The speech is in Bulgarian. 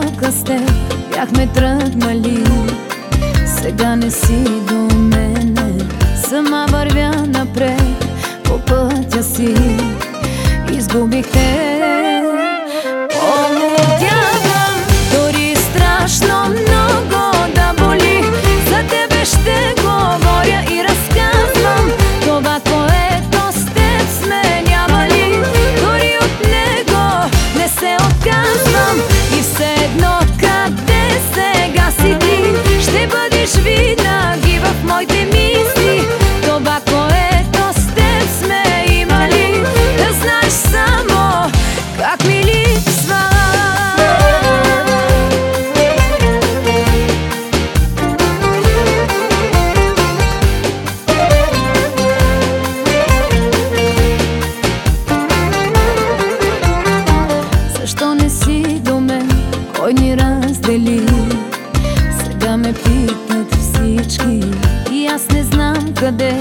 посока с теб бяхме тръгнали. Сега не си до мене, сама вървя напред по пътя си. Изгубих те. Полудявам, дори страшно много да боли. За тебе ще говоря и разказвам това, което с теб сме нямали. Дори от него не се отказвам. И все едно къде сега си ти, ще бъдеш винаги в моите мисли. Това, което с теб сме имали, да знаеш само как ми липсва. Защо не си до мен, кой ни раздели? Сега ме питат всички и аз не знам къде